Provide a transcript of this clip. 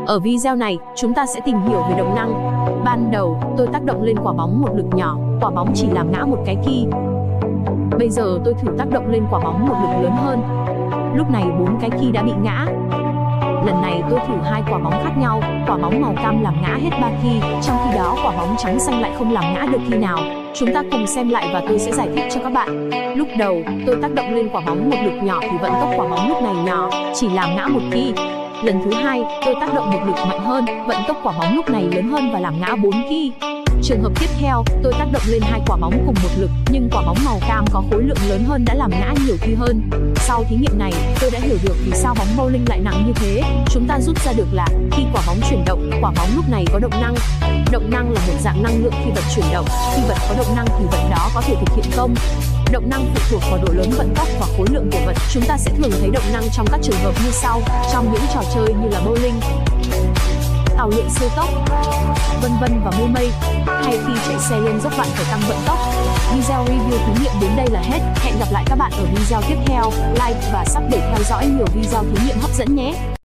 Ở video này, chúng ta sẽ tìm hiểu về động năng. Ban đầu, tôi tác động lên quả bóng một lực nhỏ, quả bóng chỉ làm ngã một cái key. Bây giờ tôi thử tác động lên quả bóng một lực lớn hơn. Lúc này 4 cái key đã bị ngã. Lần này tôi thử 2 quả bóng khác nhau, quả bóng màu cam làm ngã hết 3 key, trong khi đó quả bóng trắng xanh lại không làm ngã được key nào. Chúng ta cùng xem lại và tôi sẽ giải thích cho các bạn. Lúc đầu, tôi tác động lên quả bóng một lực nhỏ thì vận tốc quả bóng lúc này nhỏ, chỉ làm ngã một key. Lần thứ hai, tôi tác động một lực mạnh hơn, vận tốc quả bóng lúc này lớn hơn và làm ngã 4 key. Trường hợp tiếp theo, tôi tác động lên 2 quả bóng cùng một lực, nhưng quả bóng màu cam có khối lượng lớn hơn đã làm ngã nhiều key hơn. Sau thí nghiệm này, tôi đã hiểu được vì sao bóng bowling lại nặng như thế. Chúng ta rút ra được là khi quả bóng chuyển động, quả bóng lúc này có động năng. Động năng là một dạng năng lượng khi vật chuyển động. Khi vật có động năng thì vật đó có thể thực hiện công. Động năng phụ thuộc vào độ lớn vận tốc và khối lượng của vật. Chúng ta sẽ thường thấy động năng trong các trường hợp như sau, trong những trò chơi như là bowling, tàu lượn siêu tốc, vân vân và mô mây, hay khi chạy xe lên dốc bạn phải tăng vận tốc. Video review thí nghiệm đến đây là hết. Hẹn gặp lại các bạn ở video tiếp theo. Like và sub để theo dõi nhiều video thí nghiệm hấp dẫn nhé.